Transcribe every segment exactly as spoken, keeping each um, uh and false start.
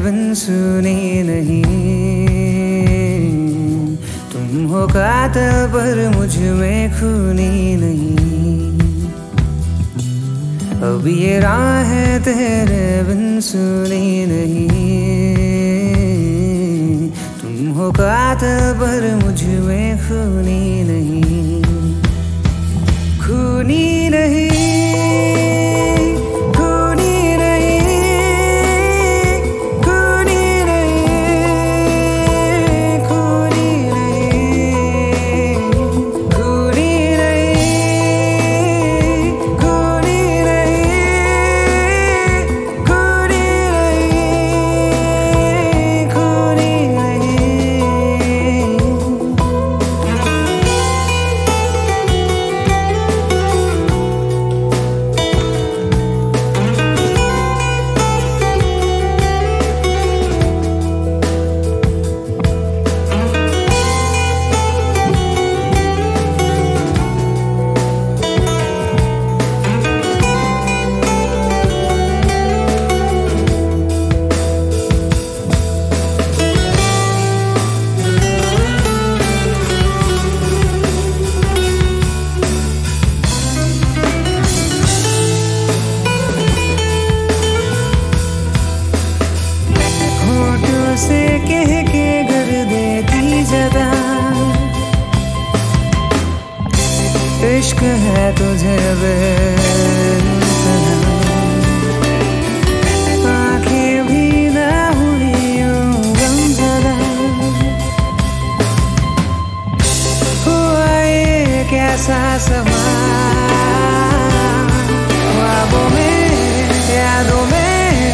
बिन सुनी नहीं। तुम हो कातिल पर मुझ में खूनी नहीं। अब ये राहें तेरे बिन सुनी नहीं। तुम हो कातिल पर मुझ में खूनी नहीं। खूनी नहीं, से कह के कर देती जदा। इश्क है तुझे बेसना, आंखें भी ना हुई यूं गमज़दा। हुआ ये कैसा समा, ख्वाबों में यादों में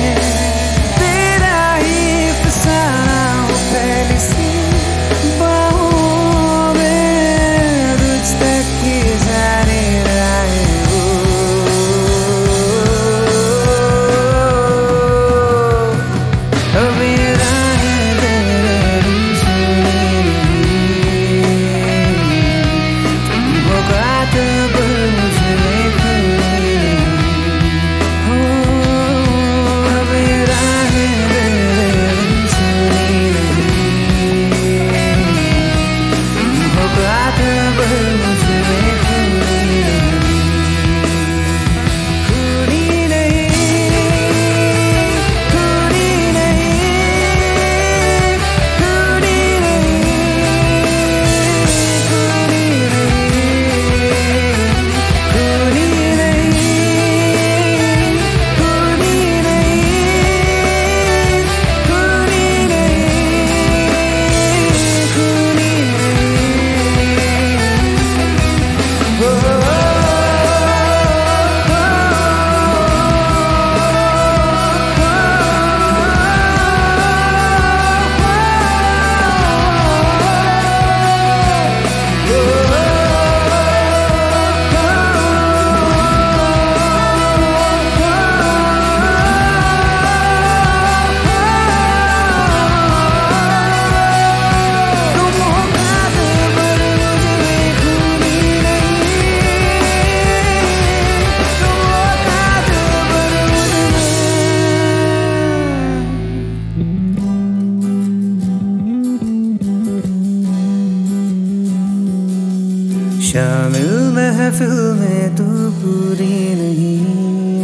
शामिल महफिल में तू पूरी नहीं।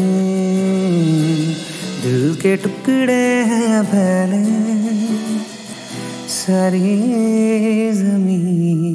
दिल के टुकड़े हैं फैले सारी ज़मीन।